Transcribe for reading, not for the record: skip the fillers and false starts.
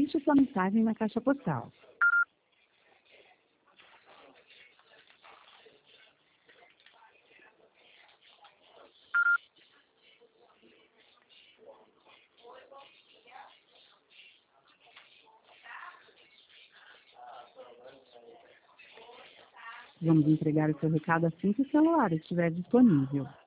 Deixe sua mensagem na caixa postal. Vamos entregar o seu recado assim que o celular estiver disponível.